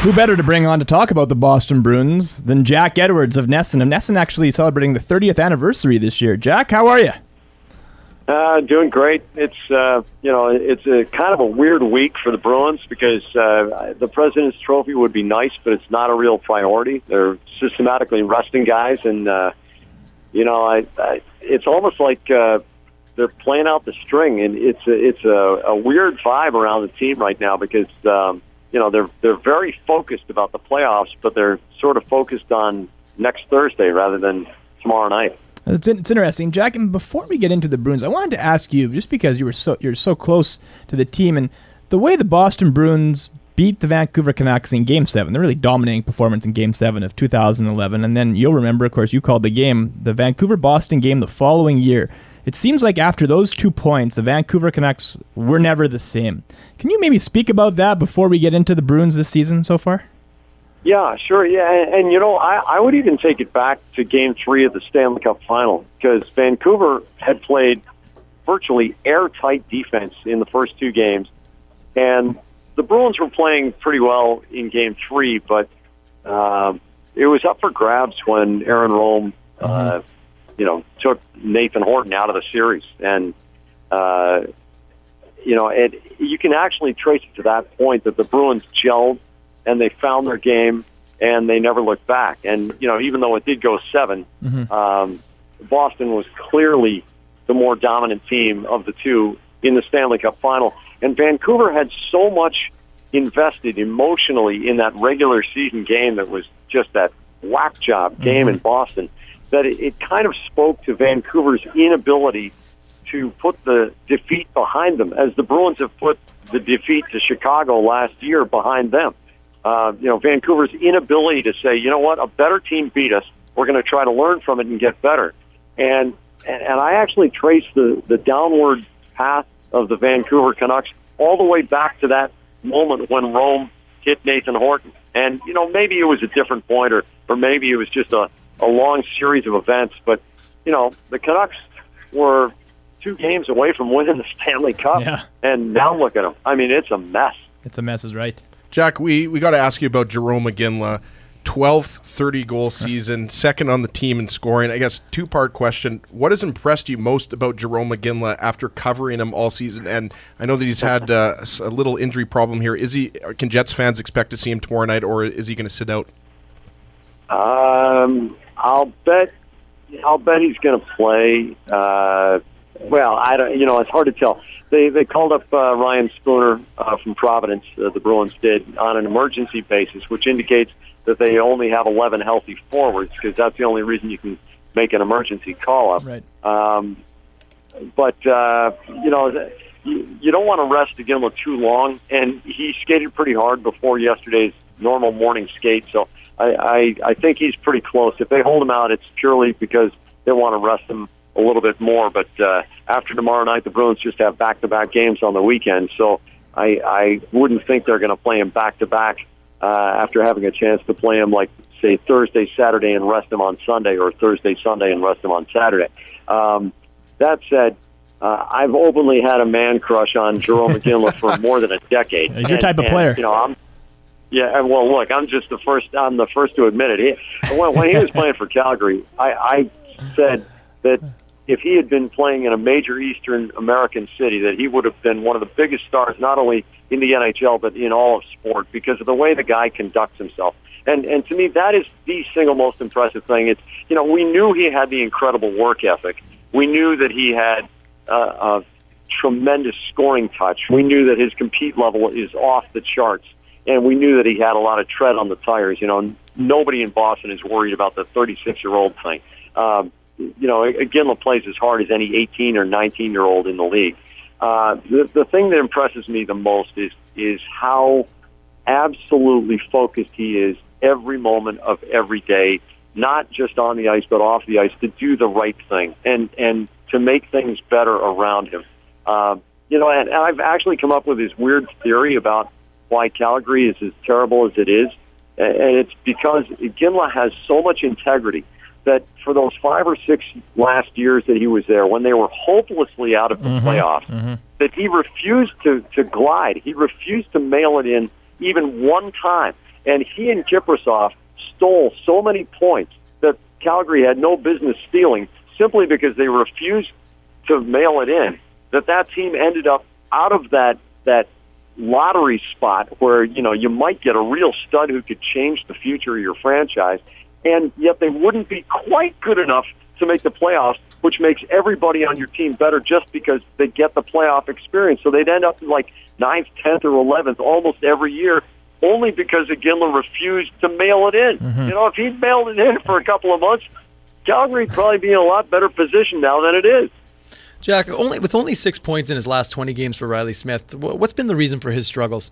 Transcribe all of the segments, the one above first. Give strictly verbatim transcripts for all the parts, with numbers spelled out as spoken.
Who better to bring on to talk about the Boston Bruins than Jack Edwards of Nesson? And Nesson actually celebrating the thirtieth anniversary this year. Jack, how are you? Uh, doing great. It's uh, you know it's a kind of a weird week for the Bruins because uh, the President's Trophy would be nice, but it's not a real priority. They're systematically resting guys, and uh, you know I, I it's almost like uh, they're playing out the string, and it's a, it's a, a weird vibe around the team right now because. Um, You know, they're they're very focused about the playoffs, but they're sort of focused on next Thursday rather than tomorrow night. It's, it's interesting, Jack. And before we get into the Bruins, I wanted to ask you, just because you were so you're so close to the team, and the way the Boston Bruins beat the Vancouver Canucks in Game Seven, the really dominating performance in Game Seven of two thousand eleven, and then you'll remember, of course, you called the game the Vancouver-Boston game the following year. It seems like after those two points, the Vancouver Canucks were never the same. Can you maybe speak about that before we get into the Bruins this season so far? Yeah, sure. Yeah, and, and you know, I, I would even take it back to Game Three of the Stanley Cup Final because Vancouver had played virtually airtight defense in the first two games, and the Bruins were playing pretty well in Game Three, but uh, it was up for grabs when Aaron Rome. Uh, mm-hmm. you know, took Nathan Horton out of the series. And, uh, you know, it, you can actually trace it to that point that the Bruins gelled and they found their game and they never looked back. And, you know, even though it did go seven, mm-hmm. um, Boston was clearly the more dominant team of the two in the Stanley Cup Final. And Vancouver had so much invested emotionally in that regular season game that was just that whack job game mm-hmm. in Boston, that it, it kind of spoke to Vancouver's inability to put the defeat behind them, as the Bruins have put the defeat to Chicago last year behind them. Uh, you know, Vancouver's inability to say, you know what, a better team beat us. We're going to try to learn from it and get better. And and, and I actually trace the, the downward path of the Vancouver Canucks all the way back to that moment when Rome hit Nathan Horton. And, you know, maybe it was a different point, or, or maybe it was just a a long series of events, but, you know, the Canucks were two games away from winning the Stanley Cup, yeah. and now look at them. I mean, it's a mess. It's a mess is right. Jack, we, we got to ask you about Jarome Iginla. twelfth thirty-goal season, second on the team in scoring. I guess two-part question. What has impressed you most about Jarome Iginla after covering him all season? And I know that he's had uh, a little injury problem here. Is he? Can Jets fans expect to see him tomorrow night, or is he going to sit out? Um... I'll bet. I'll bet he's going to play. Uh, well, I don't. You know, it's hard to tell. They they called up uh, Ryan Spooner uh, from Providence. Uh, the Bruins did on an emergency basis, which indicates that they only have eleven healthy forwards because that's the only reason you can make an emergency call up. Right. Um, but uh, you know, you, you don't want to rest Iginla too long, and he skated pretty hard before yesterday's normal morning skate, so. I, I, I think he's pretty close. If they hold him out, it's purely because they want to rest him a little bit more. But uh, after tomorrow night, the Bruins just have back-to-back games on the weekend, so I, I wouldn't think they're going to play him back-to-back uh, after having a chance to play him, like, say, Thursday, Saturday, and rest him on Sunday, or Thursday, Sunday, and rest him on Saturday. Um, that said, uh, I've openly had a man crush on Jarome Iginla for more than a decade. He's your and, type of and, player. You know, I'm Yeah, well, look, I'm just the first. I'm the first to admit it. He, when, when he was playing for Calgary, I, I said that if he had been playing in a major Eastern American city, that he would have been one of the biggest stars, not only in the N H L but in all of sport, because of the way the guy conducts himself. And and to me, that is the single most impressive thing. It's you know we knew he had the incredible work ethic. We knew that he had uh, a tremendous scoring touch. We knew that his compete level is off the charts. And we knew that he had a lot of tread on the tires. You know, nobody in Boston is worried about the thirty-six-year-old thing. Um, you know, Iginla plays as hard as any eighteen or nineteen-year-old in the league. Uh, the, the thing that impresses me the most is is how absolutely focused he is every moment of every day, not just on the ice but off the ice, to do the right thing and, and to make things better around him. Uh, you know, and I've actually come up with this weird theory about why Calgary is as terrible as it is, and it's because Iginla has so much integrity that for those five or six last years that he was there, when they were hopelessly out of the mm-hmm, playoffs, mm-hmm. that he refused to, to glide. He refused to mail it in even one time. And he and Kiprasov stole so many points that Calgary had no business stealing simply because they refused to mail it in, that that team ended up out of that that lottery spot where, you know, you might get a real stud who could change the future of your franchise, and yet they wouldn't be quite good enough to make the playoffs, which makes everybody on your team better just because they get the playoff experience. So they'd end up like ninth, tenth, or eleventh almost every year, only because Iginla refused to mail it in. Mm-hmm. You know, if he'd mailed it in for a couple of months, Calgary'd probably be in a lot better position now than it is. Jack, only with only six points in his last twenty games for Riley Smith, what's been the reason for his struggles?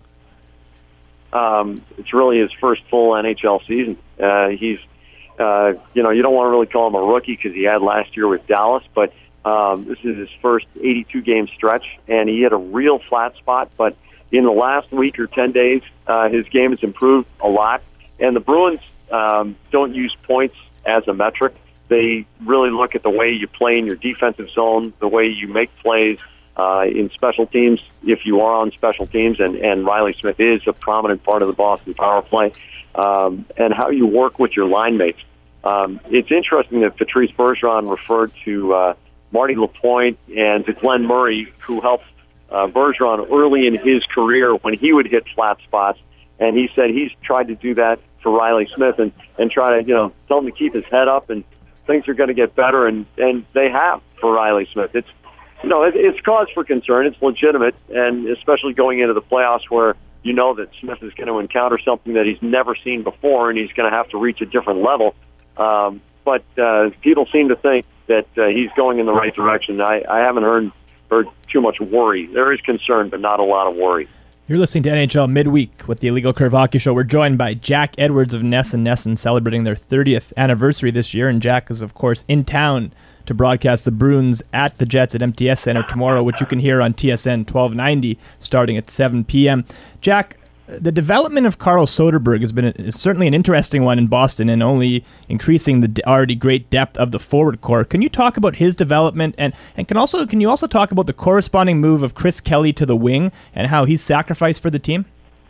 Um, it's really his first full N H L season. Uh, he's, uh, you know, you don't want to really call him a rookie because he had last year with Dallas, but um, this is his first eighty-two game stretch, and he hit a real flat spot. But in the last week or ten days, uh, his game has improved a lot. And the Bruins um, don't use points as a metric. They really look at the way you play in your defensive zone, the way you make plays uh, in special teams, if you are on special teams, and, and Riley Smith is a prominent part of the Boston power play, um, and how you work with your line mates. Um, it's interesting that Patrice Bergeron referred to uh, Marty Lapointe and to Glenn Murray, who helped uh, Bergeron early in his career when he would hit flat spots, and he said he's tried to do that for Riley Smith and, and try to, you know, tell him to keep his head up and things are going to get better, and, and they have for Riley Smith. It's, you know, it, it's cause for concern. It's legitimate, and especially going into the playoffs where you know that Smith is going to encounter something that he's never seen before, and he's going to have to reach a different level. Um, but uh, people seem to think that uh, he's going in the right direction. I, I haven't heard, heard too much worry. There is concern, but not a lot of worry. You're listening to N H L Midweek with the Illegal Curve Hockey Show. We're joined by Jack Edwards of Ness and Nesson, celebrating their thirtieth anniversary this year, and Jack is, of course, in town to broadcast the Bruins at the Jets at M T S Center tomorrow, which you can hear on T S N twelve ninety starting at seven p.m. Jack, the development of Carl Soderberg has been a, certainly an interesting one in Boston, and only increasing the already great depth of the forward core. Can you talk about his development, and, and can also can you also talk about the corresponding move of Chris Kelly to the wing and how he's sacrificed for the team?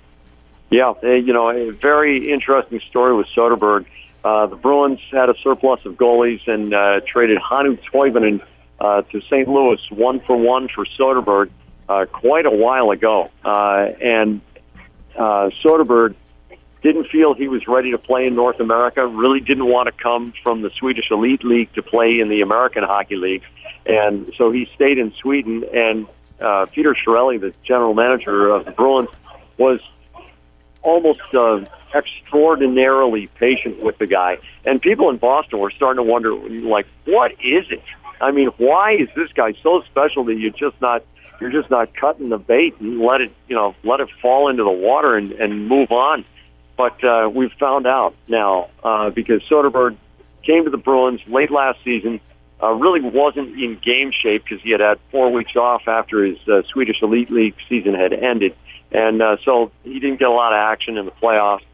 Yeah, you know, a very interesting story with Soderberg. Uh, the Bruins had a surplus of goalies and uh, traded Hannu Toivonen uh, to Saint Louis one for one for Soderberg uh, quite a while ago, uh, and Uh, Soderberg didn't feel he was ready to play in North America, really didn't want to come from the Swedish Elite League to play in the American Hockey League. And so he stayed in Sweden, and uh, Peter Chiarelli, the general manager of the Bruins, was almost uh, extraordinarily patient with the guy. And people in Boston were starting to wonder, like, what is it? I mean, why is this guy so special that you're just not You're just not cutting the bait and let it, you know, let it fall into the water and, and move on. But uh, we've found out now uh, because Soderberg came to the Bruins late last season, uh, really wasn't in game shape because he had had four weeks off after his uh, Swedish Elite League season had ended. And uh, so he didn't get a lot of action in the playoffs.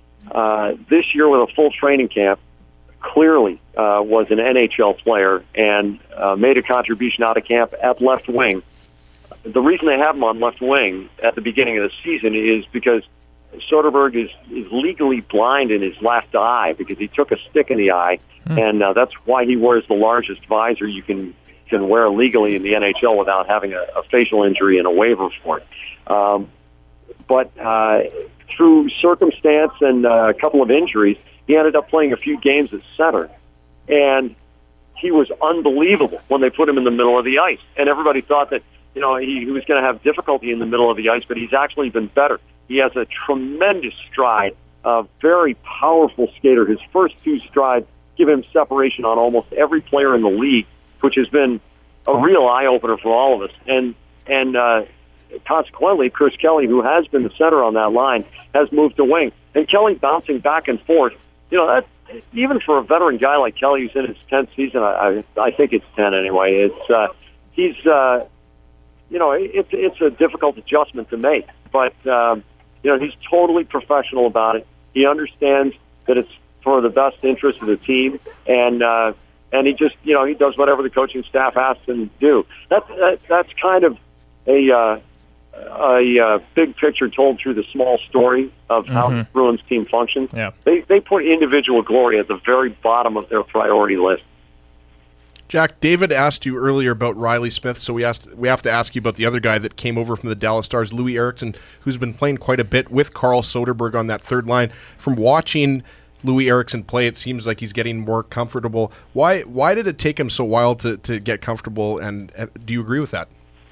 Uh, this year with a full training camp, clearly uh, was an N H L player and uh, made a contribution out of camp at left wing. The reason they have him on left wing at the beginning of the season is because Soderberg is, is legally blind in his left eye because he took a stick in the eye, mm. and uh, that's why he wears the largest visor you can can wear legally in the N H L without having a, a facial injury and a waiver for it. Um, but uh, through circumstance and uh, a couple of injuries, he ended up playing a few games at center, and he was unbelievable when they put him in the middle of the ice, and everybody thought that, you know, he, he was going to have difficulty in the middle of the ice, but he's actually been better. He has a tremendous stride, a very powerful skater. His first two strides give him separation on almost every player in the league, which has been a real eye-opener for all of us. And and uh, consequently, Chris Kelly, who has been the center on that line, has moved to wing. And Kelly bouncing back and forth, you know, that, even for a veteran guy like Kelly who's in his tenth season, I, I, I think it's ten anyway, it's uh, he's... Uh, You know, it's it's a difficult adjustment to make, but um, you know, he's totally professional about it. He understands that it's for the best interest of the team, and uh, and he just, you know, he does whatever the coaching staff asks him to do. That's that, that's kind of a uh, a uh, big picture told through the small story of how Mm-hmm. the Bruins team functions. Yeah. They they put individual glory at the very bottom of their priority list. Jack, David asked you earlier about Riley Smith, so we asked we have to ask you about the other guy that came over from the Dallas Stars, Louis Eriksson, who's been playing quite a bit with Carl Soderberg on that third line. From watching Louis Eriksson play, it seems like he's getting more comfortable. Why why did it take him so while to, to get comfortable, and uh, do you agree with that?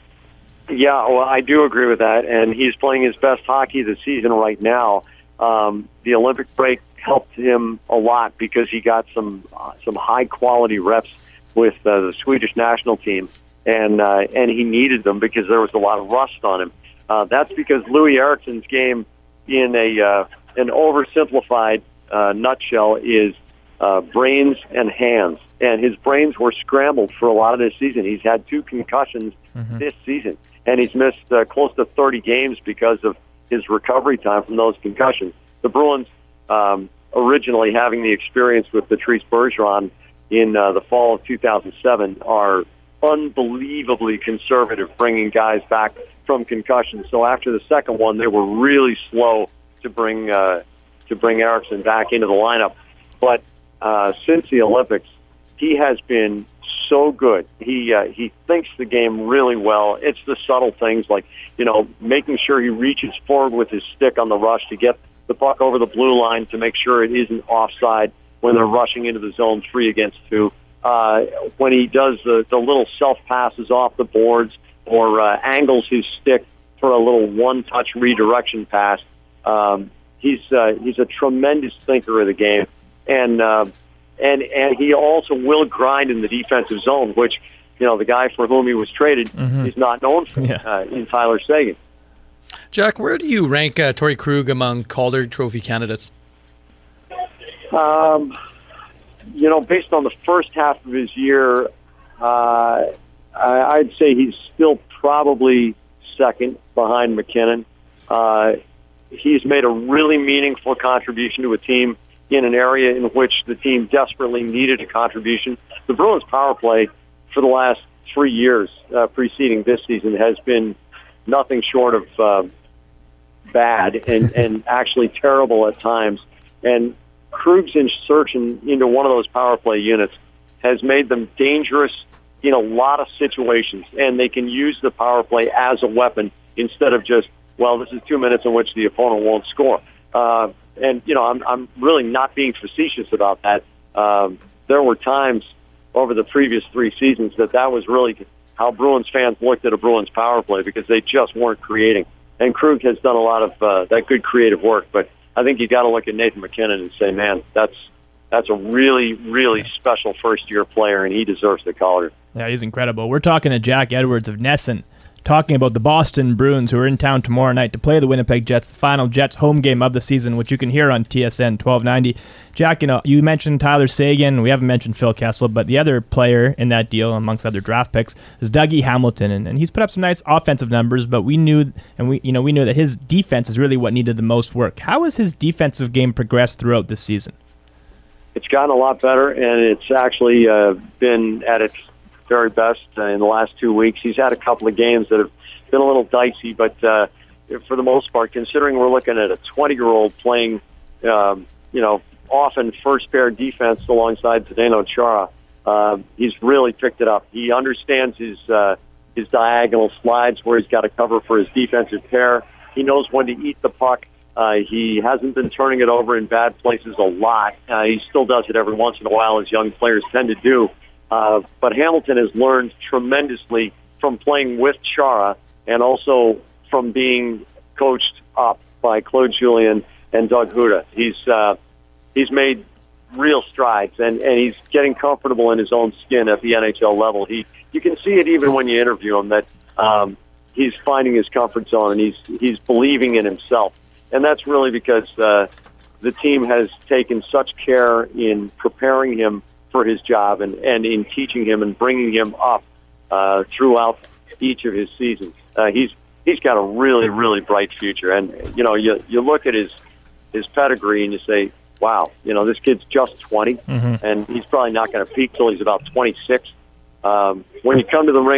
Yeah, well, I do agree with that, and he's playing his best hockey this season right now. Um, the Olympic break helped him a lot because he got some uh, some high quality reps with uh, the Swedish national team, and uh, and he needed them because there was a lot of rust on him. Uh, that's because Louis Eriksson's game, in a uh, an oversimplified uh, nutshell, is uh, brains and hands. And his brains were scrambled for a lot of this season. He's had two concussions mm-hmm. this season, and he's missed uh, close to thirty games because of his recovery time from those concussions. The Bruins, um, originally having the experience with Patrice Bergeron in uh, the fall of two thousand seven, are unbelievably conservative bringing guys back from concussions. So after the second one, they were really slow to bring uh, to bring Eriksson back into the lineup. But uh, since the Olympics, he has been so good. He uh, he thinks the game really well. It's the subtle things like, you know, making sure he reaches forward with his stick on the rush to get the puck over the blue line to make sure it isn't offside when they're rushing into the zone three against two. Uh, when he does the, the little self-passes off the boards or uh, angles his stick for a little one-touch redirection pass, um, he's uh, he's a tremendous thinker of the game. And uh, and and he also will grind in the defensive zone, which, you know, the guy for whom he was traded mm-hmm. is not known for yeah. uh, in Tyler Seguin. Jack, where do you rank uh, Torrey Krug among Calder Trophy candidates? Um, you know, based on the first half of his year, uh, I'd say he's still probably second behind McKinnon. Uh, he's made a really meaningful contribution to a team in an area in which the team desperately needed a contribution. The Bruins power play for the last three years uh, preceding this season has been nothing short of uh, bad and, and actually terrible at times. And Krug's insertion into one of those power play units has made them dangerous in a lot of situations, and they can use the power play as a weapon instead of just, well, this is two minutes in which the opponent won't score. Uh, and, you know, I'm, I'm really not being facetious about that. Um, there were times over the previous three seasons that that was really how Bruins fans looked at a Bruins power play because they just weren't creating. And Krug has done a lot of uh, that good creative work, but I think you got to look at Nathan McKinnon and say, man, that's that's a really, really special first-year player, and he deserves the Calder. Yeah, he's incredible. We're talking to Jack Edwards of Nesson, talking about the Boston Bruins, who are in town tomorrow night to play the Winnipeg Jets, the final Jets home game of the season, which you can hear on T S N twelve ninety. Jack, you know, you mentioned Tyler Seguin. We haven't mentioned Phil Kessel, but the other player in that deal, amongst other draft picks, is Dougie Hamilton, and, and he's put up some nice offensive numbers. But we knew, and we, you know, we knew that his defense is really what needed the most work. How has his defensive game progressed throughout this season? It's gotten a lot better, and it's actually uh, been at its very best uh, in the last two weeks. He's had a couple of games that have been a little dicey, but uh, for the most part, considering we're looking at a twenty-year-old playing, um, you know, often first-pair defense alongside Zdeno Chara, uh, he's really picked it up. He understands his uh, his diagonal slides where he's got to cover for his defensive pair. He knows when to eat the puck. Uh, he hasn't been turning it over in bad places a lot. Uh, he still does it every once in a while, as young players tend to do. Uh, but Hamilton has learned tremendously from playing with Chara and also from being coached up by Claude Julien and Doug Huda. He's uh, he's made real strides, and, and he's getting comfortable in his own skin at the N H L level. He you can see it even when you interview him that um, he's finding his comfort zone and he's he's believing in himself. And that's really because uh, the team has taken such care in preparing him for his job and, and in teaching him and bringing him up uh, throughout each of his seasons. Uh, he's he's got a really, really bright future. And, you know, you you look at his his pedigree and you say, wow, you know, this kid's just twenty, mm-hmm. and he's probably not going to peak till he's about twenty-six. Um, when you come to the rink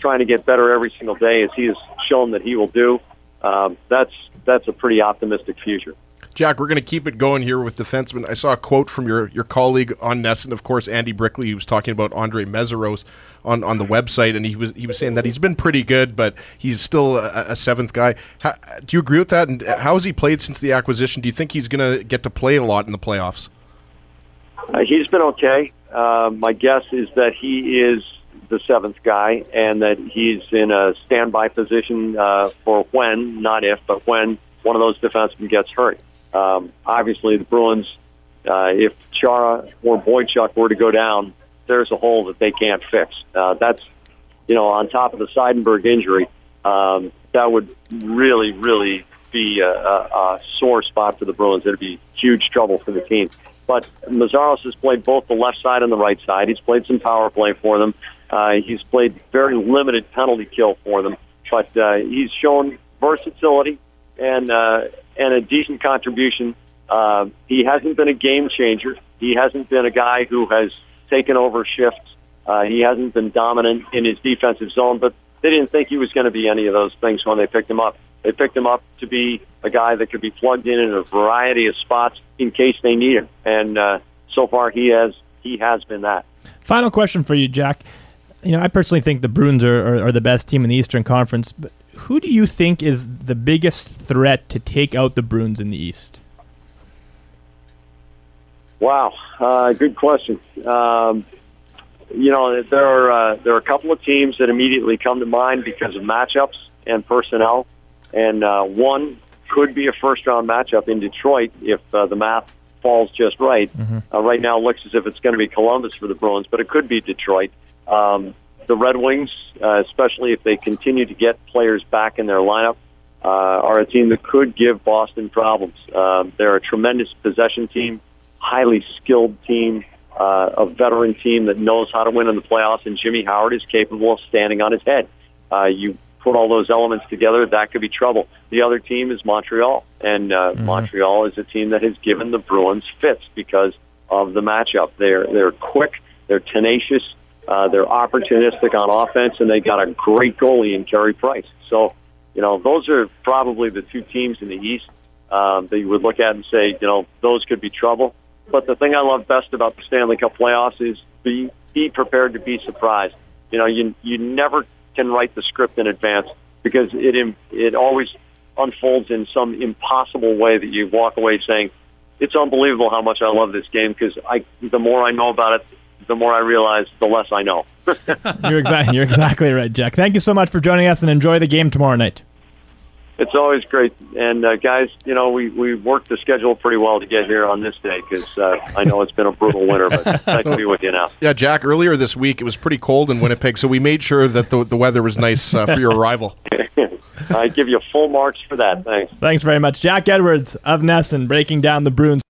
trying to get better every single day, as he has shown that he will do, um, that's that's a pretty optimistic future. Jack, we're going to keep it going here with defensemen. I saw a quote from your, your colleague on Nesson, of course, Andy Brickley, who was talking about Andre Meseros on, on the website, and he was he was saying that he's been pretty good, but he's still a, a seventh guy. How, do you agree with that? And how has he played since the acquisition? Do you think he's going to get to play a lot in the playoffs? Uh, he's been okay. Uh, my guess is that he is the seventh guy, and that he's in a standby position uh, for when, not if, but when one of those defensemen gets hurt. Um, obviously, the Bruins, uh, if Chara or Boychuk were to go down, there's a hole that they can't fix. Uh, that's, you know, on top of the Seidenberg injury, um, that would really, really be a, a, a sore spot for the Bruins. It would be huge trouble for the team. But Meszaros has played both the left side and the right side. He's played some power play for them. Uh, he's played very limited penalty kill for them. But uh, he's shown versatility and uh, and a decent contribution. Uh, he hasn't been a game changer. He hasn't been a guy who has taken over shifts. Uh, he hasn't been dominant in his defensive zone, but they didn't think he was going to be any of those things when they picked him up. They picked him up to be a guy that could be plugged in in a variety of spots in case they need him. And uh, so far, he has he has been that. Final question for you, Jack. You know, I personally think the Bruins are, are, are the best team in the Eastern Conference, but who do you think is the biggest threat to take out the Bruins in the East? Wow, uh, good question. Um, you know, there are uh, there are a couple of teams that immediately come to mind because of matchups and personnel, and uh, one could be a first-round matchup in Detroit if uh, the math falls just right. Mm-hmm. Uh, right now, it looks as if it's going to be Columbus for the Bruins, but it could be Detroit. Um, the Red Wings, uh, especially if they continue to get players back in their lineup, uh, are a team that could give Boston problems. Um, they're a tremendous possession team, highly skilled team, uh, a veteran team that knows how to win in the playoffs, and Jimmy Howard is capable of standing on his head. Uh, you put all those elements together, that could be trouble. The other team is Montreal, and uh, mm-hmm. Montreal is a team that has given the Bruins fits because of the matchup. They're they're quick, they're tenacious, uh, they're opportunistic on offense, and they got a great goalie in Carey Price. So, you know, those are probably the two teams in the East um, that you would look at and say, you know, those could be trouble. But the thing I love best about the Stanley Cup playoffs is be be prepared to be surprised. You know, you you never can write the script in advance because it it always unfolds in some impossible way that you walk away saying, it's unbelievable how much I love this game because I the more I know about it, the more I realize the less I know. You're exactly you're exactly right, Jack. Thank you so much for joining us, and enjoy the game tomorrow night. It's always great. And, uh, guys, you know, we, we worked the schedule pretty well to get here on this day because uh, I know it's been a brutal winter, but nice to be with you now. Yeah, Jack, earlier this week it was pretty cold in Winnipeg, so we made sure that the, the weather was nice uh, for your arrival. I give you full marks for that. Thanks. Thanks very much. Jack Edwards of Nesson breaking down the Bruins.